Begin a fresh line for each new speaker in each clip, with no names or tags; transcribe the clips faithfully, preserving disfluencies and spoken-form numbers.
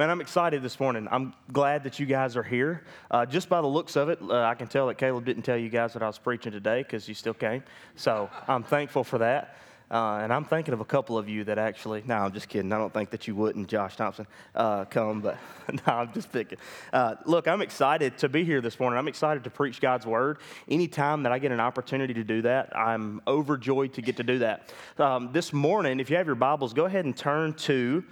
Man, I'm excited this morning. I'm glad that you guys are here. Uh, just by the looks of it, uh, I can tell that Caleb didn't tell you guys that I was preaching today because you still came. So I'm thankful for that. Uh, and I'm thinking of a couple of you that actually, no, I'm just kidding. I don't think that you wouldn't, Josh Thompson, uh, come, but no, I'm just picking. Uh, look, I'm excited to be here this morning. I'm excited to preach God's word. Anytime that I get an opportunity to do that, I'm overjoyed to get to do that. Um, this morning, if you have your Bibles, go ahead and turn to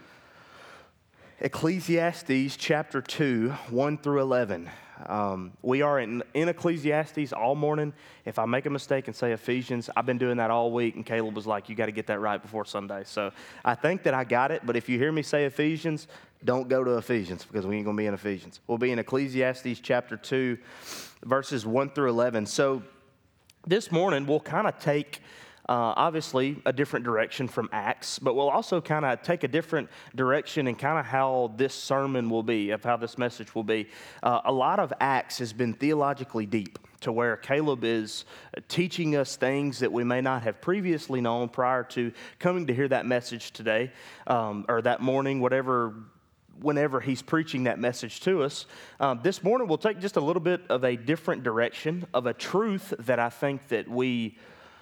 Ecclesiastes chapter two, one through eleven. Um, we are in, in Ecclesiastes all morning. If I make a mistake and say Ephesians, I've been doing that all week, and Caleb was like, you got to get that right before Sunday. So I think that I got it, but if you hear me say Ephesians, don't go to Ephesians because we ain't going to be in Ephesians. We'll be in Ecclesiastes chapter two, verses one through eleven. So this morning, we'll kind of take Uh, obviously, a different direction from Acts, but we'll also kind of take a different direction in kind of how this sermon will be, of how this message will be. Uh, a lot of Acts has been theologically deep, to where Caleb is teaching us things that we may not have previously known prior to coming to hear that message today, um, or that morning, whatever whenever he's preaching that message to us. Um, this morning, we'll take just a little bit of a different direction, of a truth that I think that we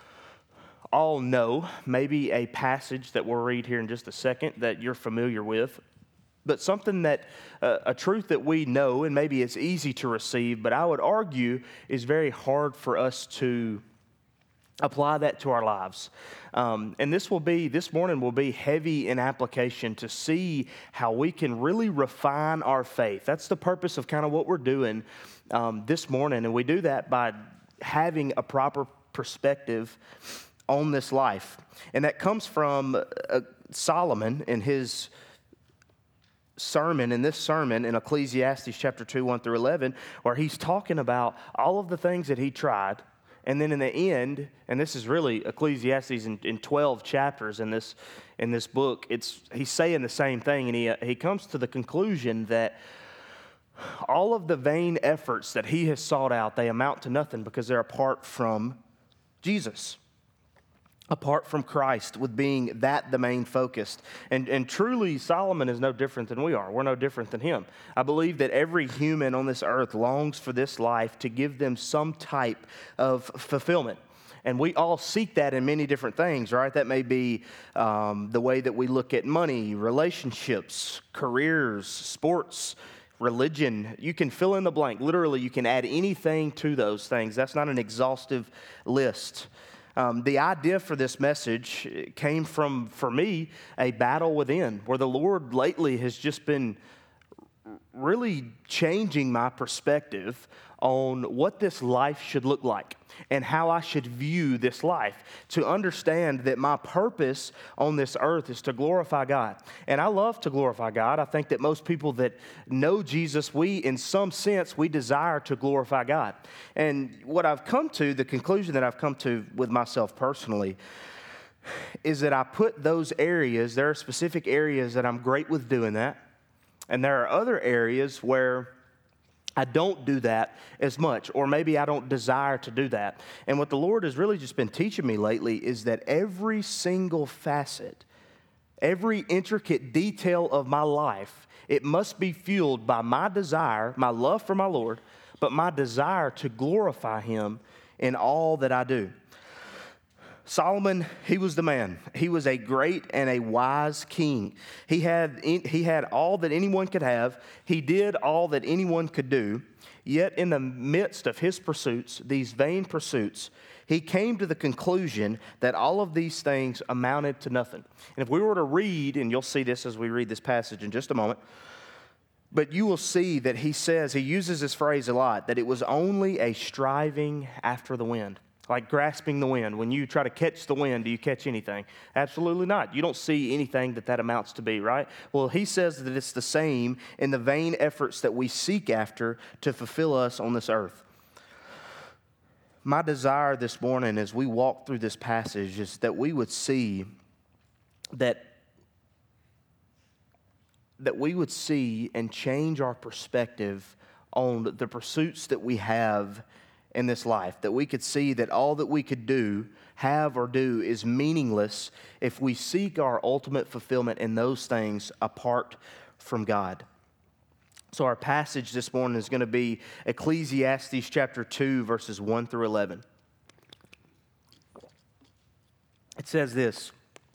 all know, maybe a passage that we'll read here in just a second that you're familiar with, but something that, uh, a truth that we know, and maybe it's easy to receive, but I would argue is very hard for us to apply that to our lives. Um, and this will be, this morning will be heavy in application to see how we can really refine our faith. That's the purpose of kind of what we're doing um, this morning, and we do that by having a proper perspective on this life. And that comes from uh, Solomon in his sermon, in this sermon in Ecclesiastes chapter two, one through eleven, where he's talking about all of the things that he tried. And then in the end, and this is really Ecclesiastes in, in twelve chapters in this in this book, it's he's saying the same thing, and he uh, he comes to the conclusion that all of the vain efforts that he has sought out, they amount to nothing because they're apart from Jesus, apart from Christ, with being that the main focus. And, and truly, Solomon is no different than we are. We're no different than him. I believe that every human on this earth longs for this life to give them some type of fulfillment. And we all seek that in many different things, right? That may be um, the way that we look at money, relationships, careers, sports, religion. You can fill in the blank. Literally, you can add anything to those things. That's not an exhaustive list. Um, the idea for this message came from, for me, a battle within, where the Lord lately has just been really changing my perspective on what this life should look like and how I should view this life, to understand that my purpose on this earth is to glorify God. And I love to glorify God. I think that most people that know Jesus, we, in some sense, we desire to glorify God. And what I've come to, the conclusion that I've come to with myself personally, is that I put those areas, there are specific areas that I'm great with doing that, and there are other areas where I don't do that as much, or maybe I don't desire to do that. And what the Lord has really just been teaching me lately is that every single facet, every intricate detail of my life, it must be fueled by my desire, my love for my Lord, but my desire to glorify Him in all that I do. Solomon, he was the man. He was a great and a wise king. He had, he had all that anyone could have. He did all that anyone could do. Yet in the midst of his pursuits, these vain pursuits, he came to the conclusion that all of these things amounted to nothing. And if we were to read, and you'll see this as we read this passage in just a moment, but you will see that he says, he uses this phrase a lot, that it was only a striving after the wind. Like grasping the wind. When you try to catch the wind, do you catch anything? Absolutely not. You don't see anything that that amounts to be, right? Well, he says that it's the same in the vain efforts that we seek after to fulfill us on this earth. My desire this morning as we walk through this passage is that we would see that, that we would see and change our perspective on the pursuits that we have in this life, that we could see that all that we could do, have or do is meaningless if we seek our ultimate fulfillment in those things apart from God. So our passage this morning is going to be Ecclesiastes chapter two, verses one through eleven. It says this: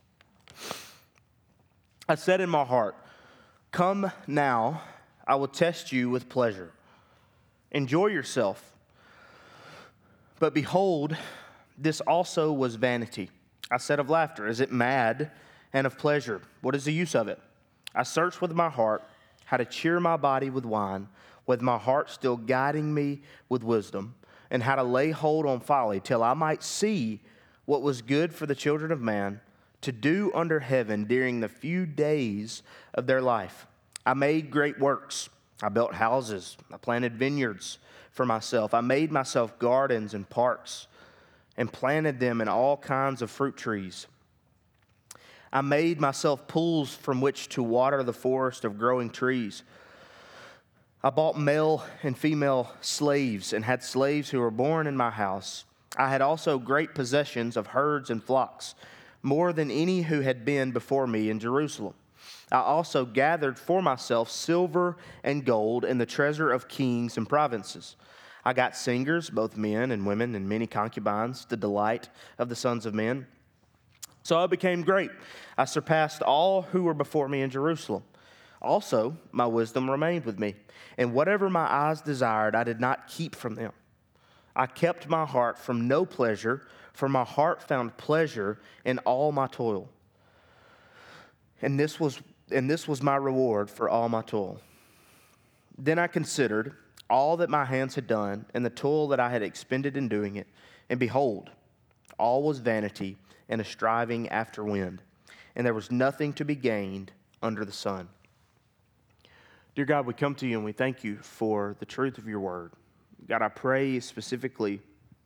I said in my heart, come now, I will test you with pleasure. Enjoy yourself. But behold, this also was vanity. I said of laughter, is it mad? And of pleasure, what is the use of it? I searched with my heart how to cheer my body with wine, with my heart still guiding me with wisdom, and how to lay hold on folly, till I might see what was good for the children of man to do under heaven during the few days of their life. I made great works. I built houses. I planted vineyards for myself. I made myself gardens and parks and planted them in all kinds of fruit trees. I made myself pools from which to water the forest of growing trees. I bought male and female slaves and had slaves who were born in my house. I had also great possessions of herds and flocks, more than any who had been before me in Jerusalem. I also gathered for myself silver and gold and the treasure of kings and provinces. I got singers, both men and women, and many concubines, the delight of the sons of men. So I became great. I surpassed all who were before me in Jerusalem. Also, my wisdom remained with me, and whatever my eyes desired, I did not keep from them. I kept my heart from no pleasure, for my heart found pleasure in all my toil. And this was and this was my reward for all my toil. Then I considered all that my hands had done, and the toil that I had expended in doing it, and behold, all was vanity and a striving after wind, and there was nothing to be gained under the sun. Dear God, we come to you and we thank you for the truth of your word. God, I pray specifically,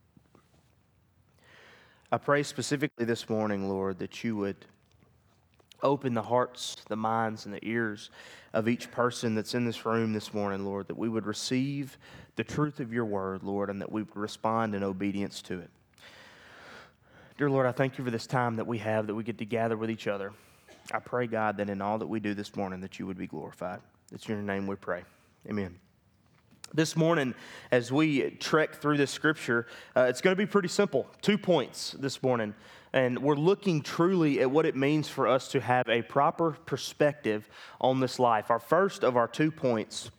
I pray specifically this morning, Lord, that you would open the hearts, the minds, and the ears of each person that's in this room this morning, Lord, that we would receive the truth of your word, Lord, and that we would respond in obedience to it. Dear Lord, I thank you for this time that we have, that we get to gather with each other. I pray, God, that in all that we do this morning, that you would be glorified. It's in your name we pray. Amen. This morning, as we trek through this scripture, uh, it's going to be pretty simple. Two points this morning. And we're looking truly at what it means for us to have a proper perspective on this life. Our first of our two points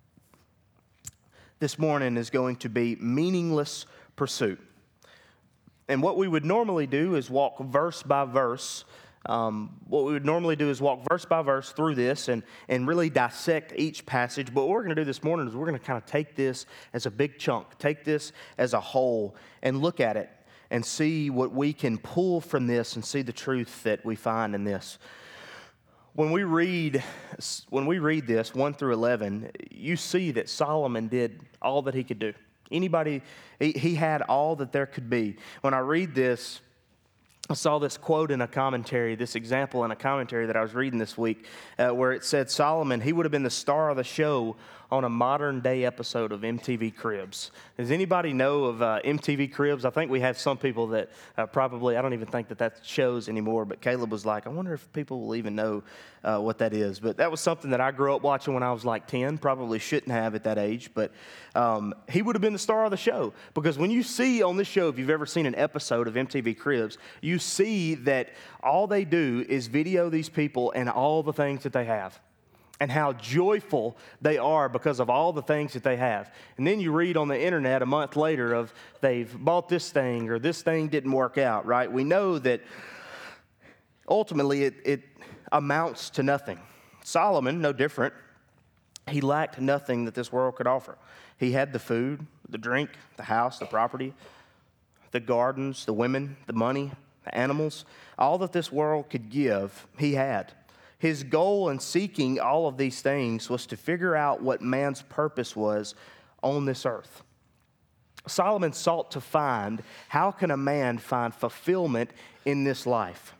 this morning is going to be meaningless pursuit. And what we would normally do is walk verse by verse. Um, what we would normally do is walk verse by verse through this and, and really dissect each passage. But what we're going to do this morning is we're going to kind of take this as a big chunk, take this as a whole, and look at it and see what we can pull from this and see the truth that we find in this. When we read, when we read this, one through eleven, you see that Solomon did all that he could do. Anybody, he, he had all that there could be. When I read this, I saw this quote in a commentary, this example in a commentary that I was reading this week, uh, where it said Solomon, he would have been the star of the show on a modern day episode of M T V Cribs. Does anybody know of uh, M T V Cribs? I think we have some people that uh, probably, I don't even think that that shows anymore, but Caleb was like, I wonder if people will even know uh, what that is. But that was something that I grew up watching when I was like ten, probably shouldn't have at that age, but um, he would have been the star of the show. Because when you see on this show, if you've ever seen an episode of M T V Cribs, you see that all they do is video these people and all the things that they have, and how joyful they are because of all the things that they have. And then you read on the internet a month later of they've bought this thing or this thing didn't work out, right? We know that ultimately it, it amounts to nothing. Solomon, no different. He lacked nothing that this world could offer. He had the food, the drink, the house, the property, the gardens, the women, the money, the animals. All that this world could give, he had. His goal in seeking all of these things was to figure out what man's purpose was on this earth. Solomon sought to find, how can a man find fulfillment in this life?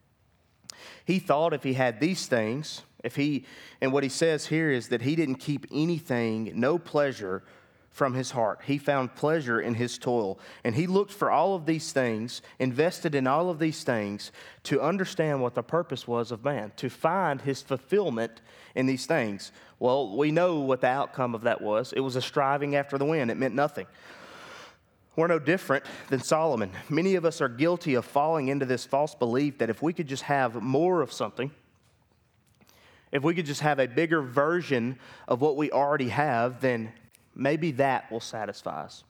He thought if he had these things, if he, and what he says here is that he didn't keep anything, no pleasure from his heart. He found pleasure in his toil. And he looked for all of these things, invested in all of these things to understand what the purpose was of man, to find his fulfillment in these things. Well, we know what the outcome of that was. It was a striving after the wind. It meant nothing. We're no different than Solomon. Many of us are guilty of falling into this false belief that if we could just have more of something, if we could just have a bigger version of what we already have, then maybe that will satisfy us.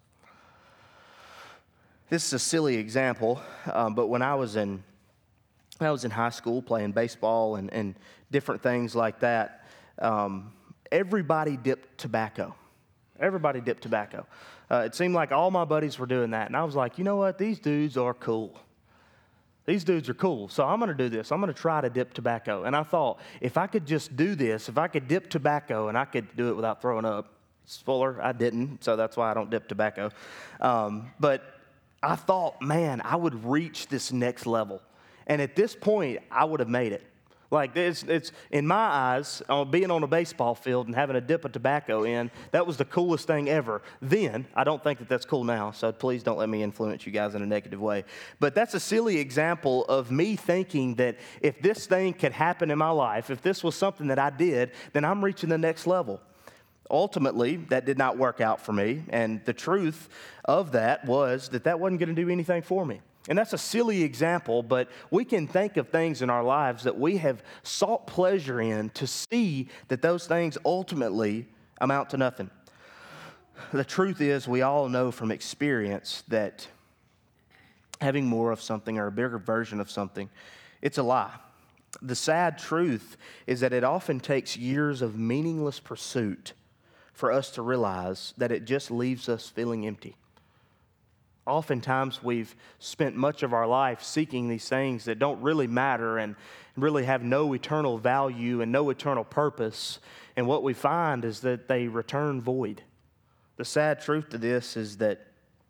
This is a silly example, um, but when I was in when I was in high school playing baseball and, and different things like that, um, everybody dipped tobacco. Everybody dipped tobacco. Uh, it seemed like all my buddies were doing that, and I was like, you know what? These dudes are cool. These dudes are cool, so I'm going to do this. I'm going to try to dip tobacco. And I thought, if I could just do this, if I could dip tobacco and I could do it without throwing up, spoiler, I didn't, so that's why I don't dip tobacco. Um, but I thought, man, I would reach this next level. And at this point, I would have made it. Like, it's, it's in my eyes, uh, being on a baseball field and having a dip of tobacco in, that was the coolest thing ever. Then, I don't think that that's cool now, so please don't let me influence you guys in a negative way. But that's a silly example of me thinking that if this thing could happen in my life, if this was something that I did, then I'm reaching the next level. Ultimately, that did not work out for me, and the truth of that was that that wasn't going to do anything for me. And that's a silly example, but we can think of things in our lives that we have sought pleasure in to see that those things ultimately amount to nothing. The truth is, we all know from experience that having more of something or a bigger version of something, it's a lie. The sad truth is that it often takes years of meaningless pursuit for us to realize that it just leaves us feeling empty. Oftentimes, we've spent much of our life seeking these things that don't really matter and really have no eternal value and no eternal purpose. And what we find is that they return void. The sad truth to this is that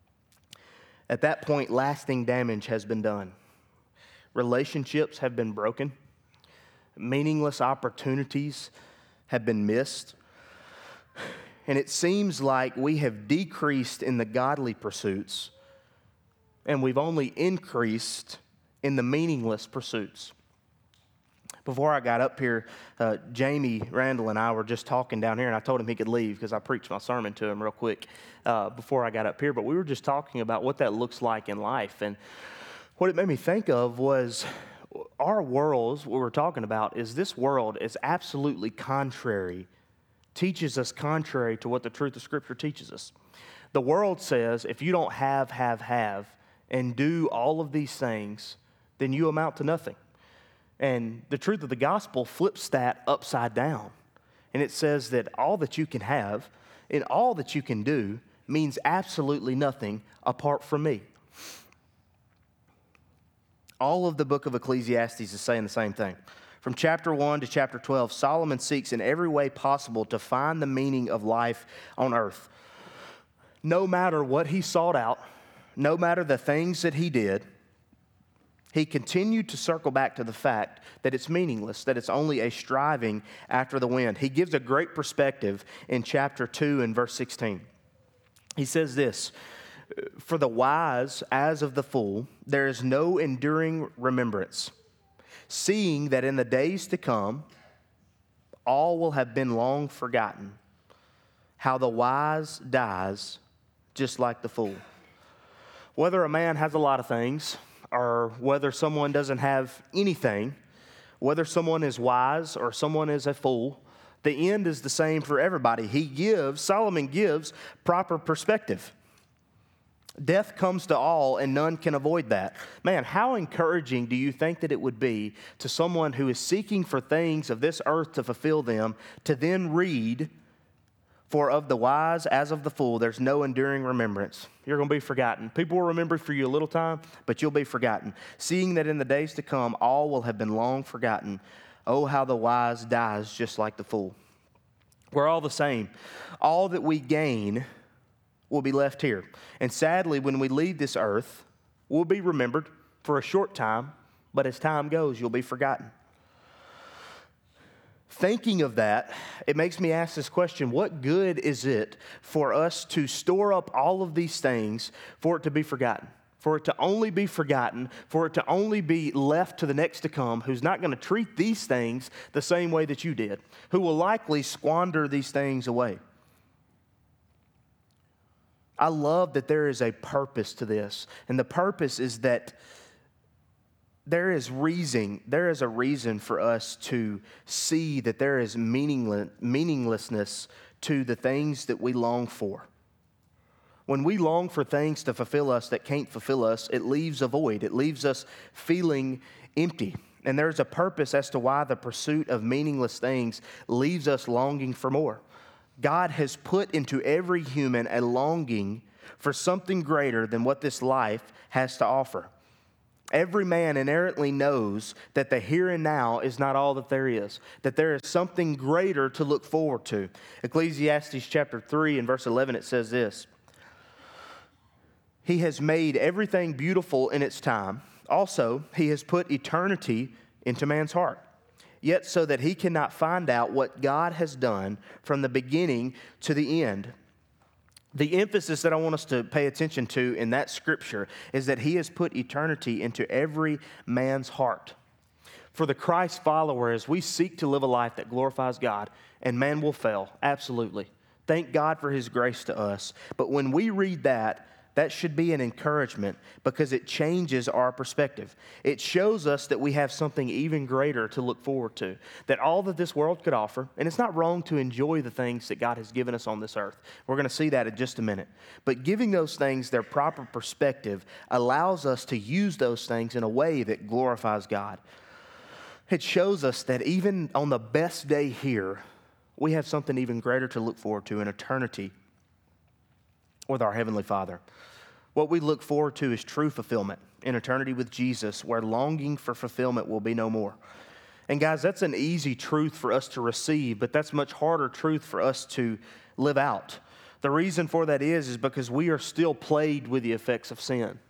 at that point, lasting damage has been done. Relationships have been broken. Meaningless opportunities have been missed. And it seems like we have decreased in the godly pursuits, and we've only increased in the meaningless pursuits. Before I got up here, uh, Jamie Randall and I were just talking down here, and I told him he could leave because I preached my sermon to him real quick uh, before I got up here. But we were just talking about what that looks like in life. And what it made me think of was our world, what we're talking about, is this world is absolutely contrary, teaches us contrary to what the truth of Scripture teaches us. The world says if you don't have, have, have, and do all of these things, then you amount to nothing. And the truth of the gospel flips that upside down. And it says that all that you can have and all that you can do means absolutely nothing apart from me. All of the book of Ecclesiastes is saying the same thing. From chapter one to chapter twelve, Solomon seeks in every way possible to find the meaning of life on earth. No matter what he sought out, no matter the things that he did, he continued to circle back to the fact that it's meaningless, that it's only a striving after the wind. He gives a great perspective in chapter two and verse sixteen. He says this, "For the wise as of the fool, there is no enduring remembrance, seeing that in the days to come, all will have been long forgotten. How the wise dies just like the fool." Whether a man has a lot of things, or whether someone doesn't have anything, whether someone is wise or someone is a fool, the end is the same for everybody. He gives, Solomon gives proper perspective. Death comes to all, and none can avoid that. Man, how encouraging do you think that it would be to someone who is seeking for things of this earth to fulfill them, to then read, "For of the wise as of the fool, there's no enduring remembrance." You're going to be forgotten. People will remember for you a little time, but you'll be forgotten. "Seeing that in the days to come, all will have been long forgotten. Oh, how the wise dies just like the fool." We're all the same. All that we gain will be left here. And sadly, when we leave this earth, we'll be remembered for a short time, but as time goes, you'll be forgotten. Thinking of that, it makes me ask this question: what good is it for us to store up all of these things for it to be forgotten? For it to only be forgotten, for it to only be left to the next to come, who's not going to treat these things the same way that you did, who will likely squander these things away. I love that there is a purpose to this, and the purpose is that there is reason, there is a reason for us to see that there is meaningless, meaninglessness to the things that we long for. When we long for things to fulfill us that can't fulfill us, it leaves a void. It leaves us feeling empty. And there's a purpose as to why the pursuit of meaningless things leaves us longing for more. God has put into every human a longing for something greater than what this life has to offer. Every man inherently knows that the here and now is not all that there is, that there is something greater to look forward to. Ecclesiastes chapter three and verse eleven, it says this: He has made everything beautiful in its time. Also, He has put eternity into man's heart, yet so that he cannot find out what God has done from the beginning to the end. The emphasis that I want us to pay attention to in that scripture is that He has put eternity into every man's heart. For the Christ follower, as we seek to live a life that glorifies God, and man will fail, absolutely. Thank God for His grace to us. But when we read that, that should be an encouragement because it changes our perspective. It shows us that we have something even greater to look forward to, that all that this world could offer, and it's not wrong to enjoy the things that God has given us on this earth. We're going to see that in just a minute. But giving those things their proper perspective allows us to use those things in a way that glorifies God. It shows us that even on the best day here, we have something even greater to look forward to in eternity with our Heavenly Father. What we look forward to is true fulfillment in eternity with Jesus, where longing for fulfillment will be no more. And guys, that's an easy truth for us to receive, but that's much harder truth for us to live out. The reason for that is, is because we are still plagued with the effects of sin.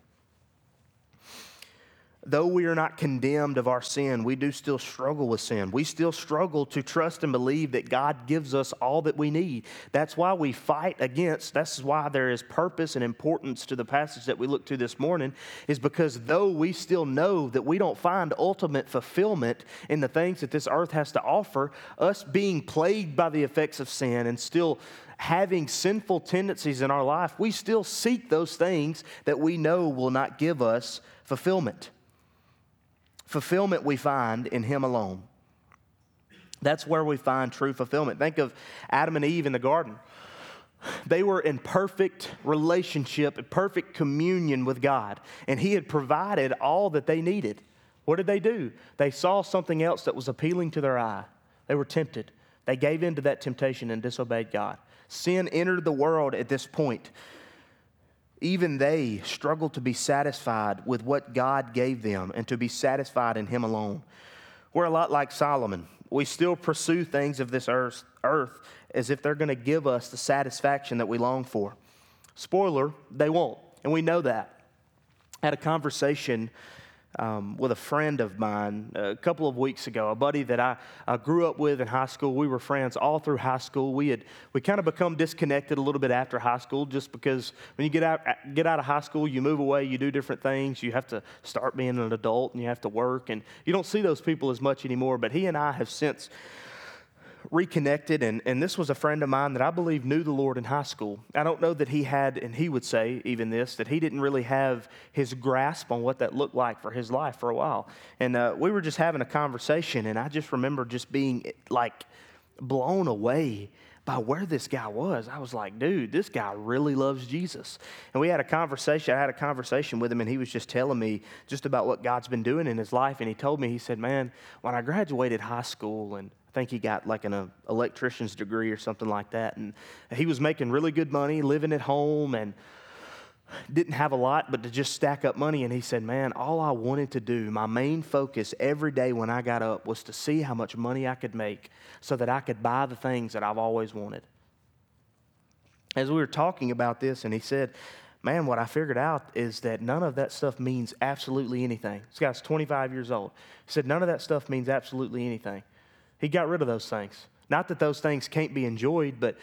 Though we are not condemned of our sin, we do still struggle with sin. We still struggle to trust and believe that God gives us all that we need. That's why we fight against, that's why there is purpose and importance to the passage that we looked to this morning, is because though we still know that we don't find ultimate fulfillment in the things that this earth has to offer, us being plagued by the effects of sin and still having sinful tendencies in our life, we still seek those things that we know will not give us fulfillment. Fulfillment we find in Him alone. That's where we find true fulfillment. Think of Adam and Eve in the garden. They were in perfect relationship, perfect communion with God, and He had provided all that they needed. What did they do? They saw something else that was appealing to their eye. They were tempted. They gave in to that temptation and disobeyed God. Sin entered the world at this point. Even they struggled to be satisfied with what God gave them and to be satisfied in Him alone. We're a lot like Solomon. We still pursue things of this earth, earth as if they're going to give us the satisfaction that we long for. Spoiler, they won't, and we know that. I had a conversation Um, with a friend of mine a couple of weeks ago, a buddy that I, I grew up with in high school. We were friends all through high school. We had we kind of become disconnected a little bit after high school, just because when you get out get out of high school, you move away, you do different things. You have to start being an adult, and you have to work, and you don't see those people as much anymore. But he and I have since reconnected, and, and this was a friend of mine that I believe knew the Lord in high school. I don't know that he had, and he would say even this, that he didn't really have his grasp on what that looked like for his life for a while. And uh, we were just having a conversation, and I just remember just being like blown away by where this guy was. I was like, dude, this guy really loves Jesus. And we had a conversation. I had a conversation with him, and he was just telling me just about what God's been doing in his life. And he told me, he said, man, when I graduated high school, and I think he got like an uh, electrician's degree or something like that. And he was making really good money, living at home, and didn't have a lot, but to just stack up money. And he said, man, all I wanted to do, my main focus every day when I got up was to see how much money I could make so that I could buy the things that I've always wanted. As we were talking about this, and he said, man, what I figured out is that none of that stuff means absolutely anything. This guy's twenty-five years old. He said, none of that stuff means absolutely anything. He got rid of those things. Not that those things can't be enjoyed, but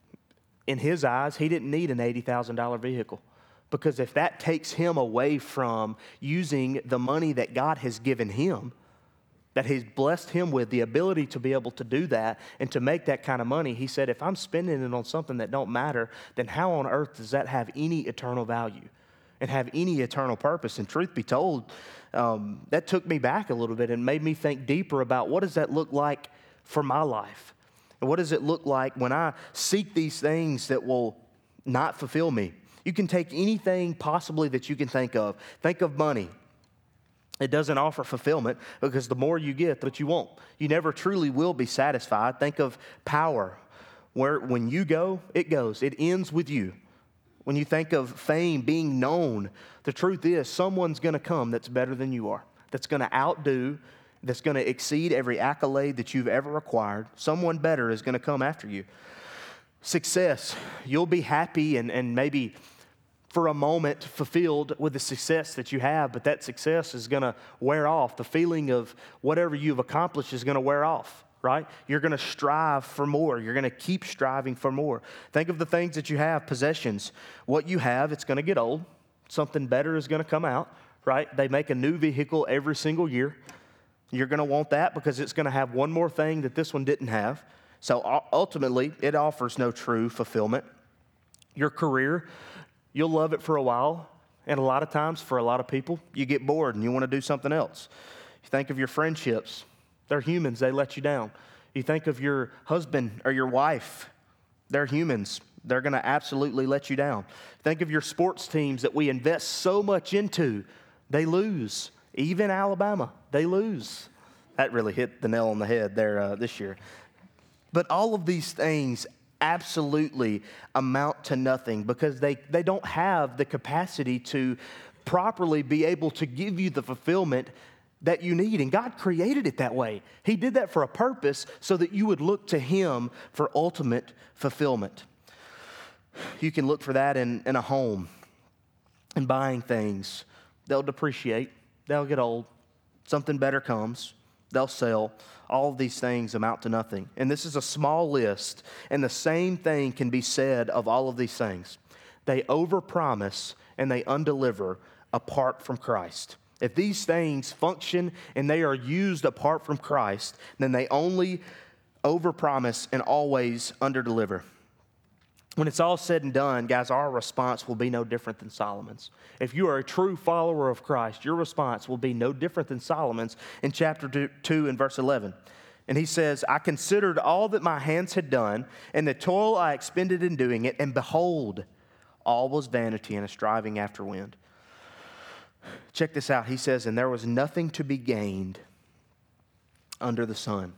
in his eyes, he didn't need an eighty thousand dollars vehicle. Because if that takes him away from using the money that God has given him, that he's blessed him with, the ability to be able to do that and to make that kind of money, he said, if I'm spending it on something that don't matter, then how on earth does that have any eternal value and have any eternal purpose? And truth be told, um, that took me back a little bit and made me think deeper about what does that look like for my life? And what does it look like when I seek these things that will not fulfill me? You can take anything possibly that you can think of. Think of money. It doesn't offer fulfillment because the more you get, that you won't. You never truly will be satisfied. Think of power, where when you go, it goes. It ends with you. When you think of fame, being known, the truth is someone's going to come that's better than you are, that's going to outdo, that's going to exceed every accolade that you've ever acquired. Someone better is going to come after you. Success, you'll be happy and, and maybe for a moment fulfilled with the success that you have, but that success is going to wear off. The feeling of whatever you've accomplished is going to wear off, right? You're going to strive for more. You're going to keep striving for more. Think of the things that you have, possessions. What you have, it's going to get old. Something better is going to come out, right? They make a new vehicle every single year. You're going to want that because it's going to have one more thing that this one didn't have. So ultimately, it offers no true fulfillment. Your career, you'll love it for a while, and a lot of times for a lot of people, you get bored and you want to do something else. You think of your friendships. They're humans. They let you down. You think of your husband or your wife. They're humans. They're going to absolutely let you down. Think of your sports teams that we invest so much into. They lose. Even Alabama, they lose. That really hit the nail on the head there uh, this year. But all of these things absolutely amount to nothing because they, they don't have the capacity to properly be able to give you the fulfillment that you need. And God created it that way. He did that for a purpose so that you would look to Him for ultimate fulfillment. You can look for that in, in a home, in buying things. They'll depreciate. They'll get old. Something better comes. They'll sell. All of these things amount to nothing. And this is a small list, and the same thing can be said of all of these things. They overpromise and they undeliver apart from Christ. If these things function and they are used apart from Christ, then they only overpromise and always underdeliver. When it's all said and done, guys, our response will be no different than Solomon's. If you are a true follower of Christ, your response will be no different than Solomon's in chapter two and verse eleven. And he says, I considered all that my hands had done and the toil I expended in doing it, and behold, all was vanity and a striving after wind. Check this out. He says, and there was nothing to be gained under the sun.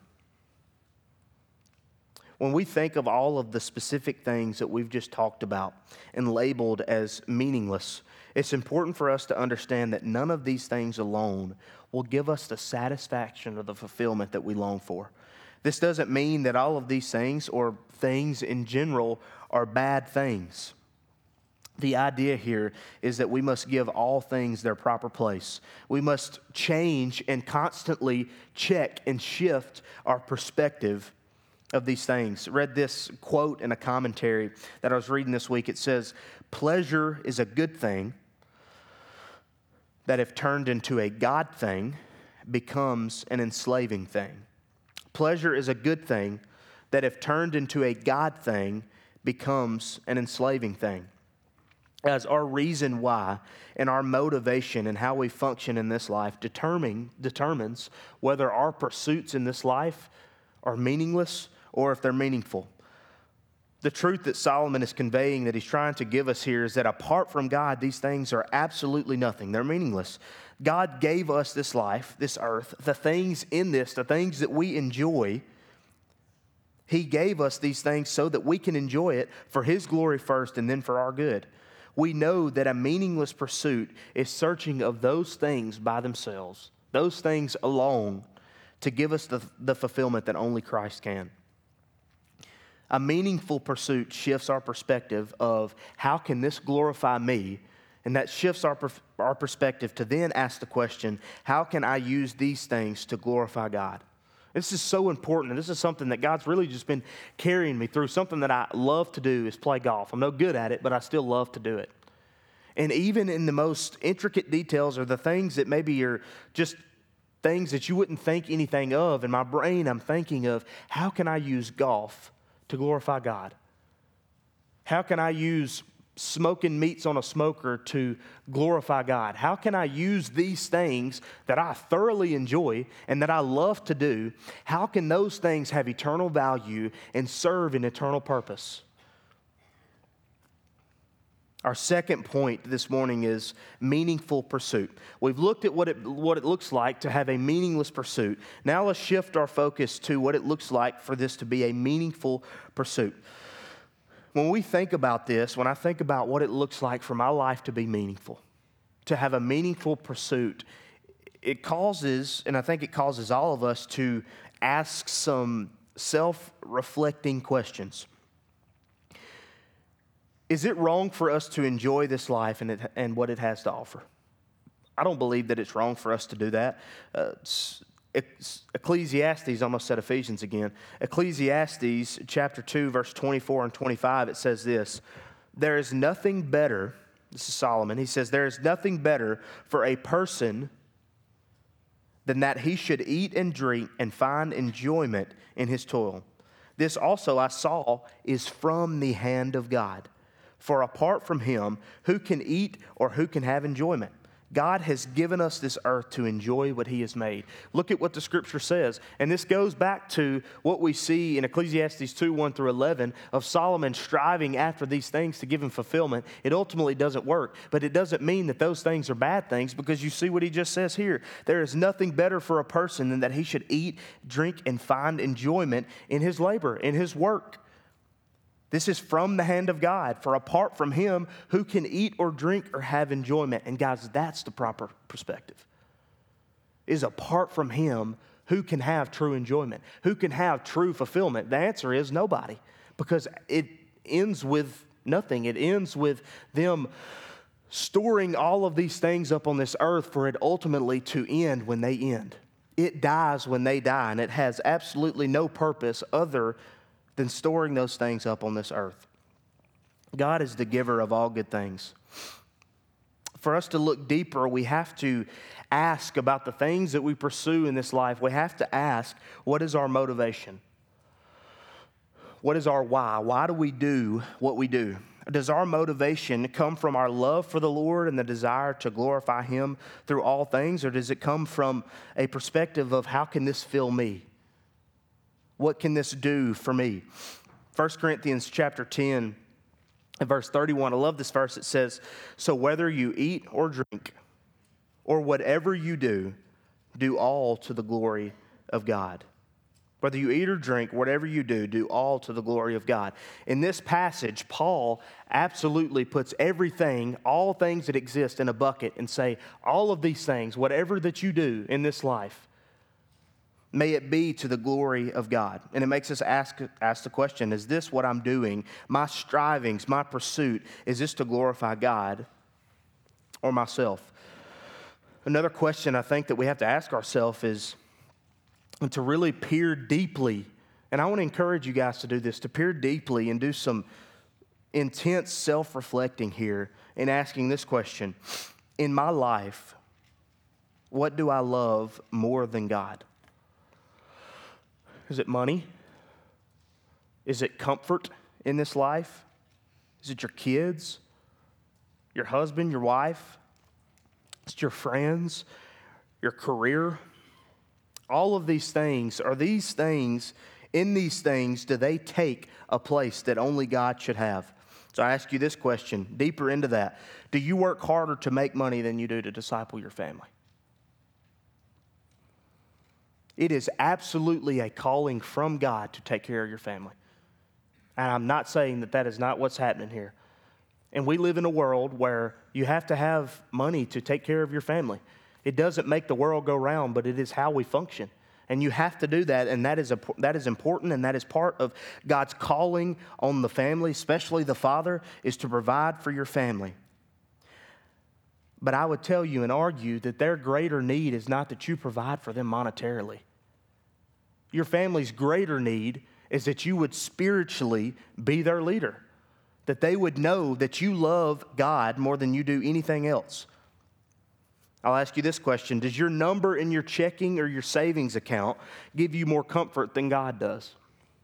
When we think of all of the specific things that we've just talked about and labeled as meaningless, it's important for us to understand that none of these things alone will give us the satisfaction or the fulfillment that we long for. This doesn't mean that all of these things or things in general are bad things. The idea here is that we must give all things their proper place. We must change and constantly check and shift our perspective of these things. I read this quote in a commentary that I was reading this week. It says, pleasure is a good thing that if turned into a God thing, becomes an enslaving thing. Pleasure is a good thing that if turned into a God thing, becomes an enslaving thing. As our reason why and our motivation and how we function in this life determine, determines whether our pursuits in this life are meaningless or if they're meaningful. The truth that Solomon is conveying, that he's trying to give us here, is that apart from God, these things are absolutely nothing. They're meaningless. God gave us this life, this earth, the things in this, the things that we enjoy. He gave us these things so that we can enjoy it for His glory first and then for our good. We know that a meaningless pursuit is searching of those things by themselves, those things alone, to give us the, the fulfillment that only Christ can. A meaningful pursuit shifts our perspective of how can this glorify me, and that shifts our, our perspective to then ask the question, how can I use these things to glorify God? This is so important, and this is something that God's really just been carrying me through. Something that I love to do is play golf. I'm no good at it, but I still love to do it. And even in the most intricate details or the things that maybe are just things that you wouldn't think anything of, in my brain I'm thinking of, how can I use golf to glorify God? How can I use smoking meats on a smoker to glorify God? How can I use these things that I thoroughly enjoy and that I love to do? How can those things have eternal value and serve an eternal purpose? Our second point this morning is meaningful pursuit. We've looked at what it, what it looks like to have a meaningless pursuit. Now let's shift our focus to what it looks like for this to be a meaningful pursuit. When we think about this, when I think about what it looks like for my life to be meaningful, to have a meaningful pursuit, it causes, and I think it causes all of us to ask some self-reflecting questions. Is it wrong for us to enjoy this life and, it, and what it has to offer? I don't believe that it's wrong for us to do that. Uh, Ecclesiastes, almost said Ephesians again. Ecclesiastes chapter two, verse twenty-four and twenty-five, it says this: there is nothing better, this is Solomon, he says, there is nothing better for a person than that he should eat and drink and find enjoyment in his toil. This also I saw is from the hand of God. For apart from him, who can eat or who can have enjoyment? God has given us this earth to enjoy what he has made. Look at what the scripture says. And this goes back to what we see in Ecclesiastes two, one through eleven, of Solomon striving after these things to give him fulfillment. It ultimately doesn't work, but it doesn't mean that those things are bad things, because you see what he just says here. There is nothing better for a person than that he should eat, drink, and find enjoyment in his labor, in his work. This is from the hand of God. For apart from him, who can eat or drink or have enjoyment? And guys, that's the proper perspective. Is apart from him, who can have true enjoyment? Who can have true fulfillment? The answer is nobody, because it ends with nothing. It ends with them storing all of these things up on this earth for it ultimately to end when they end. It dies when they die, and it has absolutely no purpose other than storing those things up on this earth. God is the giver of all good things. For us to look deeper, we have to ask about the things that we pursue in this life. We have to ask, what is our motivation? What is our why? Why do we do what we do? Does our motivation come from our love for the Lord and the desire to glorify him through all things, or does it come from a perspective of how can this fill me? What can this do for me? First Corinthians chapter ten and verse thirty-one. I love this verse. It says, so whether you eat or drink or whatever you do, do all to the glory of God. Whether you eat or drink, whatever you do, do all to the glory of God. In this passage, Paul absolutely puts everything, all things that exist, in a bucket and say, all of these things, whatever that you do in this life, may it be to the glory of God. And it makes us ask, ask the question, is this what I'm doing? My strivings, my pursuit, is this to glorify God or myself? Another question I think that we have to ask ourselves is to really peer deeply. And I want to encourage you guys to do this, to peer deeply and do some intense self-reflecting here and asking this question. In my life, what do I love more than God? Is it money? Is it comfort in this life? Is it your kids, your husband, your wife? Is it your friends, your career? All of these things, are these things, in these things, do they take a place that only God should have? So I ask you this question, deeper into that. Do you work harder to make money than you do to disciple your family? It is absolutely a calling from God to take care of your family. And I'm not saying that that is not what's happening here. And we live in a world where you have to have money to take care of your family. It doesn't make the world go round, but it is how we function. And you have to do that, and that is a, that is important, and that is part of God's calling on the family, especially the father, is to provide for your family. But I would tell you and argue that their greater need is not that you provide for them monetarily. Your family's greater need is that you would spiritually be their leader, that they would know that you love God more than you do anything else. I'll ask you this question. Does your number in your checking or your savings account give you more comfort than God does?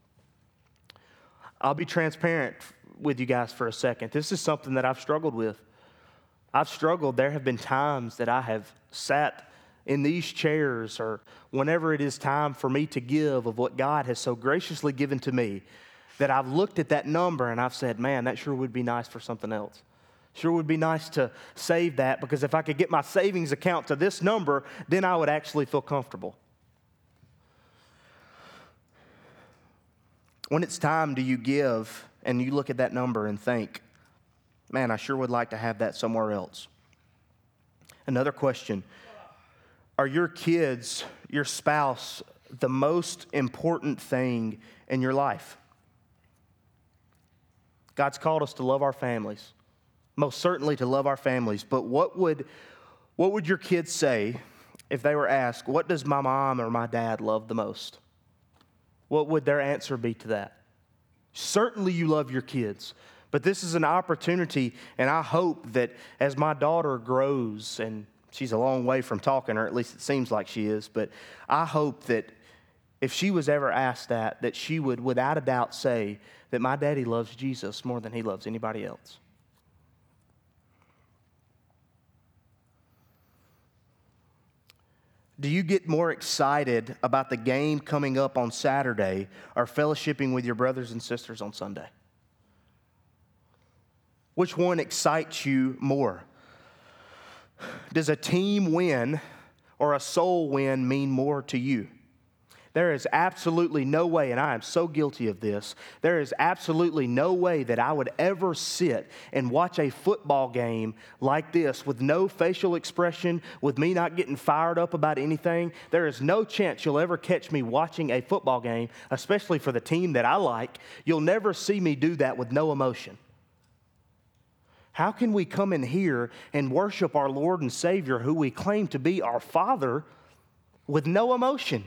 I'll be transparent with you guys for a second. This is something that I've struggled with. I've struggled. There have been times that I have sat in these chairs, or whenever it is time for me to give of what God has so graciously given to me, that I've looked at that number and I've said, man, that sure would be nice for something else. Sure would be nice to save that, because if I could get my savings account to this number, then I would actually feel comfortable. When it's time, do you give and you look at that number and think, man, I sure would like to have that somewhere else? Another question, are your kids, your spouse, the most important thing in your life? God's called us to love our families, most certainly to love our families, but what would, what would your kids say if they were asked, what does my mom or my dad love the most? What would their answer be to that? Certainly you love your kids, but this is an opportunity, and I hope that as my daughter grows, and she's a long way from talking, or at least it seems like she is, but I hope that if she was ever asked that, that she would without a doubt say that my daddy loves Jesus more than he loves anybody else. Do you get more excited about the game coming up on Saturday or fellowshipping with your brothers and sisters on Sunday? Which one excites you more? Does a team win or a soul win mean more to you? There is absolutely no way, and I am so guilty of this, there is absolutely no way that I would ever sit and watch a football game like this with no facial expression, with me not getting fired up about anything. There is no chance you'll ever catch me watching a football game, especially for the team that I like. You'll never see me do that with no emotion. How can we come in here and worship our Lord and Savior, who we claim to be our Father, with no emotion?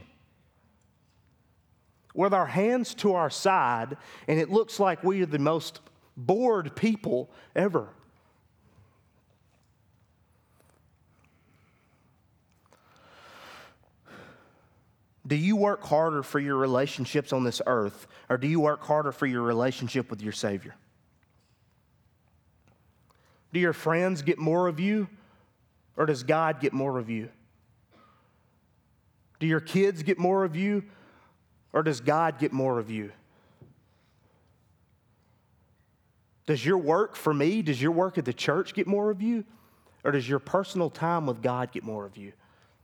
With our hands to our side, and it looks like we are the most bored people ever. Do you work harder for your relationships on this earth, or do you work harder for your relationship with your Savior? Do your friends get more of you, or does God get more of you? Do your kids get more of you, or does God get more of you? Does your work for me, does your work at the church get more of you? Or does your personal time with God get more of you?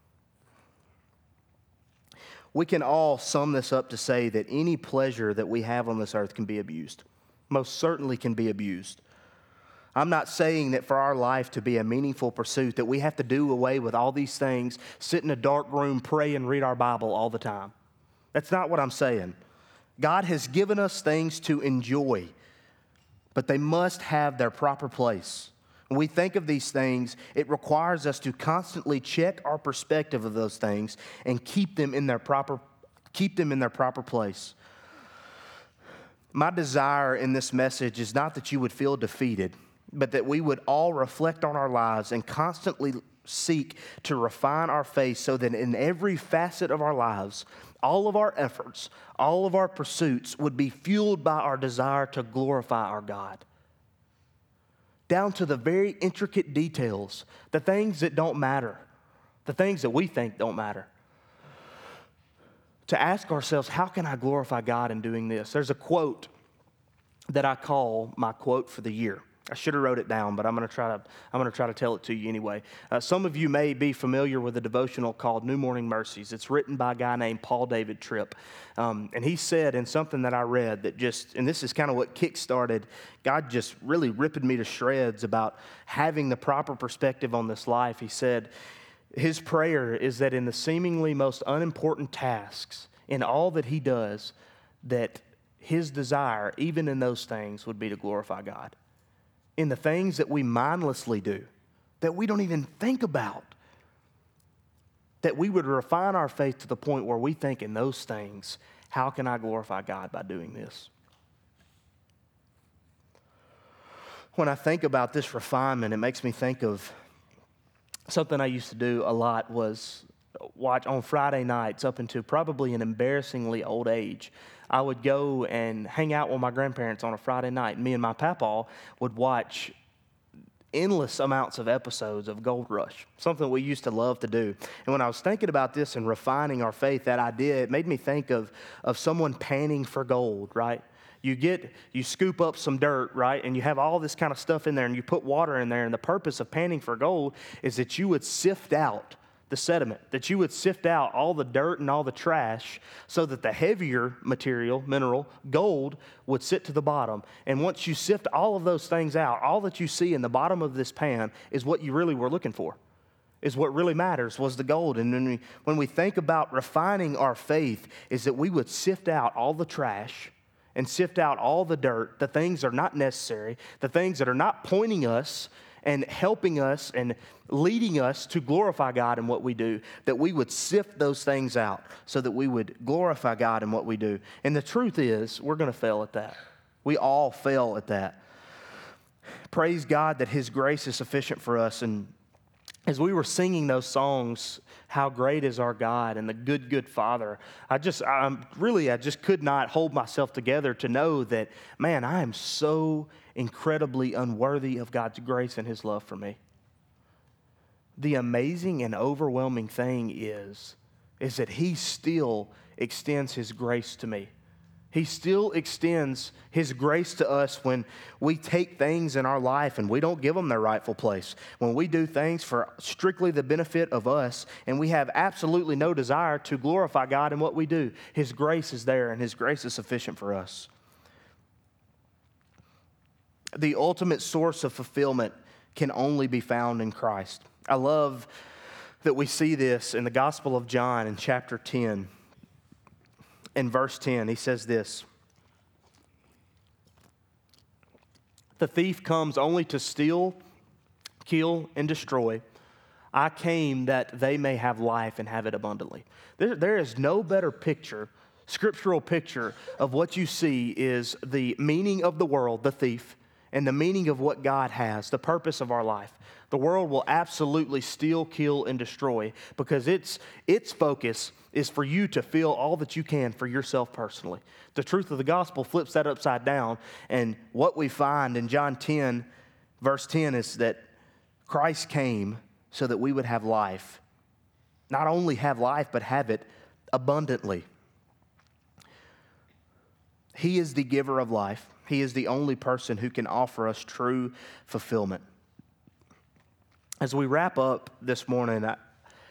We can all sum this up to say that any pleasure that we have on this earth can be abused. Most certainly can be abused. I'm not saying that for our life to be a meaningful pursuit that we have to do away with all these things, sit in a dark room, pray, and read our Bible all the time. That's not what I'm saying. God has given us things to enjoy, but they must have their proper place. When we think of these things, it requires us to constantly check our perspective of those things and keep them in their proper, keep them in their proper place. My desire in this message is not that you would feel defeated, but that we would all reflect on our lives and constantly seek to refine our faith so that in every facet of our lives, all of our efforts, all of our pursuits would be fueled by our desire to glorify our God. Down to the very intricate details, the things that don't matter, the things that we think don't matter. To ask ourselves, how can I glorify God in doing this? There's a quote that I call my quote for the year. I should have wrote it down, but I'm going to try to I'm going to try to tell it to you anyway. Uh, some of you may be familiar with a devotional called New Morning Mercies. It's written by a guy named Paul David Tripp, um, and he said in something that I read that just, and this is kind of what kick-started, God just really ripping me to shreds about having the proper perspective on this life. He said his prayer is that in the seemingly most unimportant tasks, in all that he does, that his desire, even in those things, would be to glorify God. In the things that we mindlessly do, that we don't even think about, That we would refine our faith to the point where we think in those things, how can I glorify God by doing this? When I think about this refinement, it makes me think of something I used to do a lot was watch on Friday nights up into probably an embarrassingly old age. I would go and hang out with my grandparents on a Friday night. Me and my papa would watch endless amounts of episodes of Gold Rush, something we used to love to do. And when I was thinking about this and refining our faith, that idea, it made me think of, of someone panning for gold, right? You get, you scoop up some dirt, right? And you have all this kind of stuff in there and you put water in there. And the purpose of panning for gold is that you would sift out the sediment, that you would sift out all the dirt and all the trash so that the heavier material, mineral, gold, would sit to the bottom. And once you sift all of those things out, all that you see in the bottom of this pan is what you really were looking for, is what really matters, was the gold. And when we, when we think about refining our faith, is that we would sift out all the trash and sift out all the dirt, the things that are not necessary, the things that are not pointing us and helping us and leading us to glorify God in what we do, that we would sift those things out so that we would glorify God in what we do. And the truth is, we're going to fail at that. We all fail at that. Praise God that His grace is sufficient for us. And as we were singing those songs, how great is our God and the good, good Father, I just, I'm really, I just could not hold myself together to know that, man, I am so incredibly unworthy of God's grace and His love for me. The amazing and overwhelming thing is, is that He still extends His grace to me. He still extends His grace to us when we take things in our life and we don't give them their rightful place. When we do things for strictly the benefit of us and we have absolutely no desire to glorify God in what we do. His grace is there and His grace is sufficient for us. The ultimate source of fulfillment can only be found in Christ. I love that we see this in the Gospel of John in chapter ten. In verse ten, he says this: "The thief comes only to steal, kill, and destroy. I came that they may have life and have it abundantly." There, there is no better picture, scriptural picture of what you see is the meaning of the world, the thief, and the meaning of what God has, the purpose of our life. The world will absolutely steal, kill, and destroy because its, its focus is for you to feel all that you can for yourself personally. The truth of the gospel flips that upside down, and what we find in John ten, verse ten, is that Christ came so that we would have life. Not only have life, but have it abundantly. He is the giver of life. He is the only person who can offer us true fulfillment. As we wrap up this morning, I,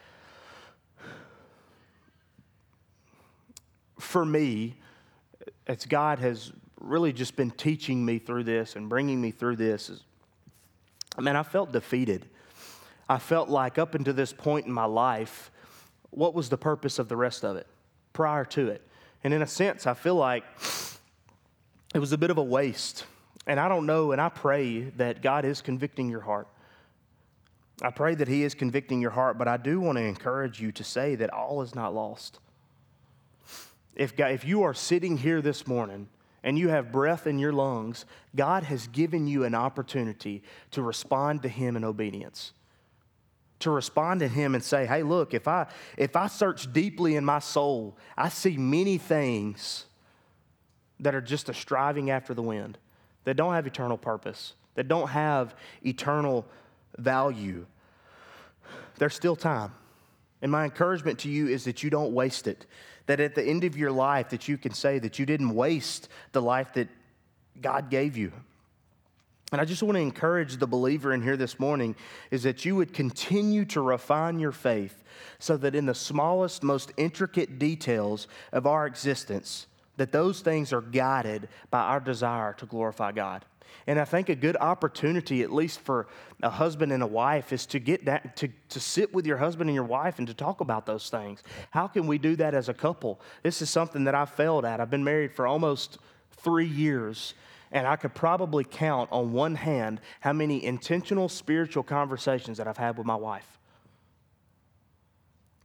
for me, as God has really just been teaching me through this and bringing me through this, is, I mean, I felt defeated. I felt like up until this point in my life, what was the purpose of the rest of it prior to it? And in a sense, I feel like it was a bit of a waste. And I don't know, and I pray that God is convicting your heart. I pray that He is convicting your heart, but I do want to encourage you to say that all is not lost. If, God, if you are sitting here this morning and you have breath in your lungs, God has given you an opportunity to respond to Him in obedience. To respond to Him and say, hey, look, if I, if I search deeply in my soul, I see many things that are just a striving after the wind, that don't have eternal purpose, that don't have eternal value. There's still time. And my encouragement to you is that you don't waste it. That at the end of your life that you can say that you didn't waste the life that God gave you. And I just want to encourage the believer in here this morning is that you would continue to refine your faith so that in the smallest, most intricate details of our existence, that those things are guided by our desire to glorify God. And I think a good opportunity, at least for a husband and a wife, is to get that, to, to sit with your husband and your wife and to talk about those things. How can we do that as a couple? This is something that I've failed at. I've been married for almost three years, and I could probably count on one hand how many intentional spiritual conversations that I've had with my wife.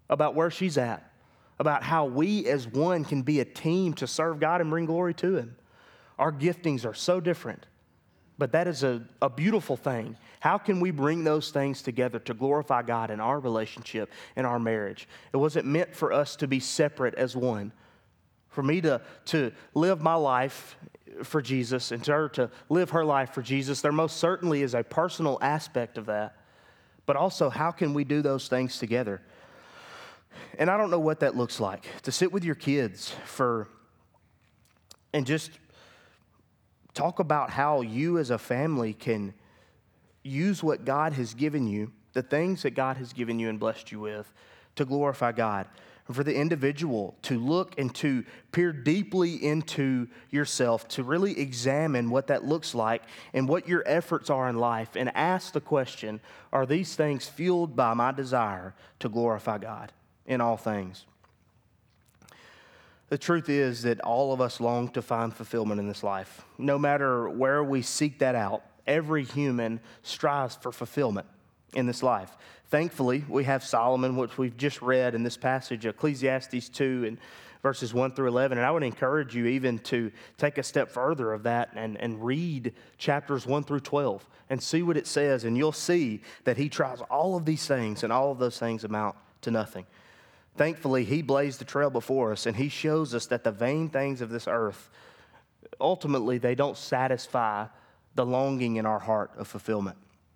about where she's at, about how we as one can be a team to serve God and bring glory to Him. Our giftings are so different, but that is a, a beautiful thing. How can we bring those things together to glorify God in our relationship, in our marriage? It wasn't meant for us to be separate as one. For me to, to live my life for Jesus and to her to live her life for Jesus, there most certainly is a personal aspect of that. But also, how can we do those things together? And I don't know what that looks like. To sit with your kids for, and just talk about how you as a family can use what God has given you, the things that God has given you and blessed you with, to glorify God. And for the individual to look and to peer deeply into yourself, to really examine what that looks like and what your efforts are in life, and ask the question, are these things fueled by my desire to glorify God in all things? The truth is that all of us long to find fulfillment in this life. No matter where we seek that out, every human strives for fulfillment in this life. Thankfully, we have Solomon, which we've just read in this passage, Ecclesiastes two and verses one through eleven. And I would encourage you even to take a step further of that and, and read chapters one through twelve and see what it says. And you'll see that he tries all of these things, and all of those things amount to nothing. Thankfully, he blazed the trail before us, and he shows us that the vain things of this earth, ultimately, they don't satisfy the longing in our heart of fulfillment.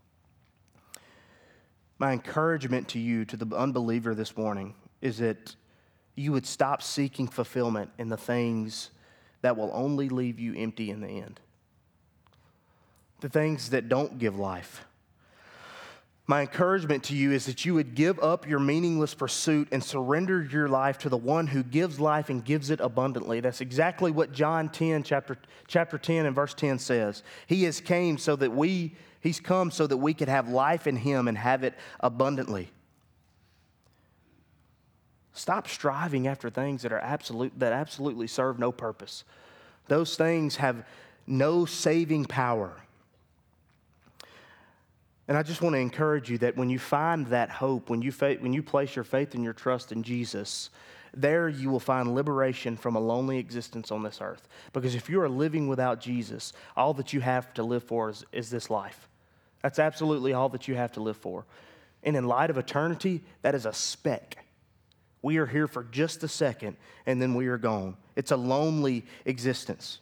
My encouragement to you, to the unbeliever this morning, is that you would stop seeking fulfillment in the things that will only leave you empty in the end. The things that don't give life. My encouragement to you is that you would give up your meaningless pursuit and surrender your life to the one who gives life and gives it abundantly. That's exactly what John ten, chapter, chapter ten and verse ten says. He has came so that we, he's come so that we could have life in him and have it abundantly. Stop striving after things that are absolute, that absolutely serve no purpose. Those things have no saving power. And I just want to encourage you that when you find that hope, when you fa- when you place your faith and your trust in Jesus, there you will find liberation from a lonely existence on this earth. Because if you are living without Jesus, all that you have to live for is, is this life. That's absolutely all that you have to live for. And in light of eternity, that is a speck. We are here for just a second, and then we are gone. It's a lonely existence.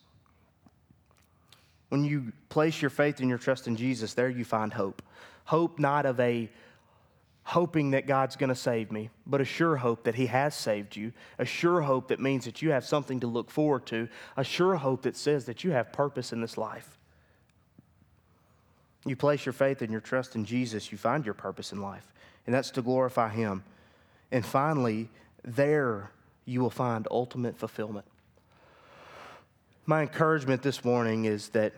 When you place your faith and your trust in Jesus, there you find hope. Hope not of a hoping that God's going to save me, but a sure hope that he has saved you. A sure hope that means that you have something to look forward to. A sure hope that says that you have purpose in this life. You place your faith and your trust in Jesus, you find your purpose in life, and that's to glorify him. And finally, there you will find ultimate fulfillment. My encouragement this morning is that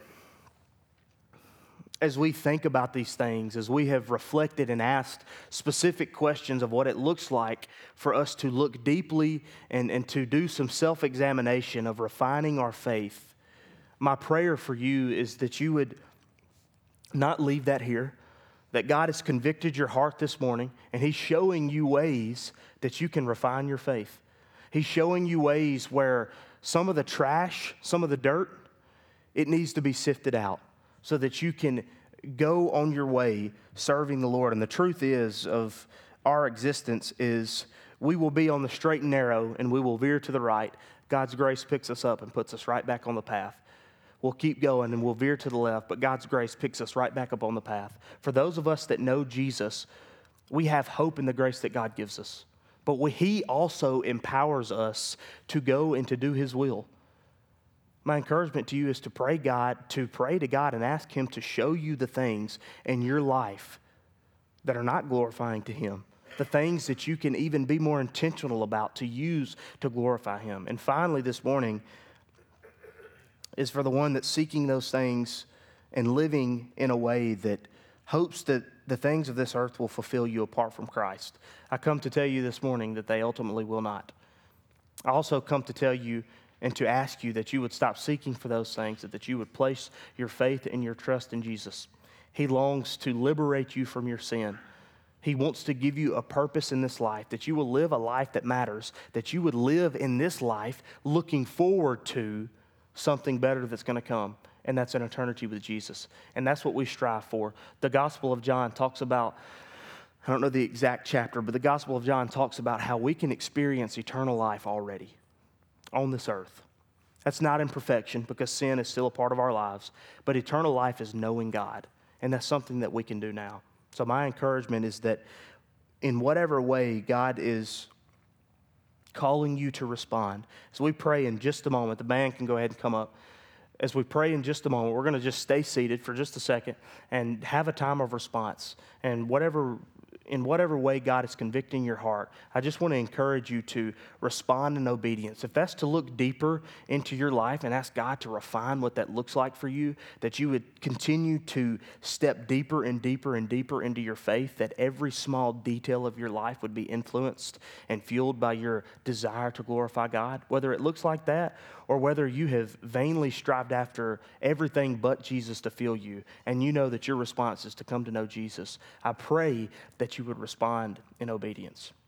as we think about these things, as we have reflected and asked specific questions of what it looks like for us to look deeply and, and to do some self-examination of refining our faith, my prayer for you is that you would not leave that here, that God has convicted your heart this morning, and he's showing you ways that you can refine your faith. He's showing you ways where some of the trash, some of the dirt, it needs to be sifted out so that you can go on your way serving the Lord. And the truth is of our existence is we will be on the straight and narrow and we will veer to the right. God's grace picks us up and puts us right back on the path. We'll keep going and we'll veer to the left, but God's grace picks us right back up on the path. For those of us that know Jesus, we have hope in the grace that God gives us. But we, he also empowers us to go and to do his will. My encouragement to you is to pray God, to pray to God and ask him to show you the things in your life that are not glorifying to him. The things that you can even be more intentional about to use to glorify him. And finally this morning is for the one that's seeking those things and living in a way that hopes that the things of this earth will fulfill you apart from Christ. I come to tell you this morning that they ultimately will not. I also come to tell you and to ask you that you would stop seeking for those things, that you would place your faith and your trust in Jesus. He longs to liberate you from your sin, He wants to give you a purpose in this life, that you will live a life that matters, that you would live in this life looking forward to something better that's going to come, and that's an eternity with Jesus. And that's what we strive for. The Gospel of John talks about, I don't know the exact chapter, but the Gospel of John talks about how we can experience eternal life already on this earth. That's not in perfection because sin is still a part of our lives, but eternal life is knowing God, and that's something that we can do now. So my encouragement is that in whatever way God is calling you to respond, as we pray in just a moment, the band can go ahead and come up. As we pray in just a moment, we're going to just stay seated for just a second and have a time of response. And whatever, in whatever way God is convicting your heart, I just want to encourage you to respond in obedience. If that's to look deeper into your life and ask God to refine what that looks like for you, that you would continue to step deeper and deeper and deeper into your faith, that every small detail of your life would be influenced and fueled by your desire to glorify God, whether it looks like that or whether you have vainly strived after everything but Jesus to fill you, and you know that your response is to come to know Jesus, I pray that you would respond in obedience.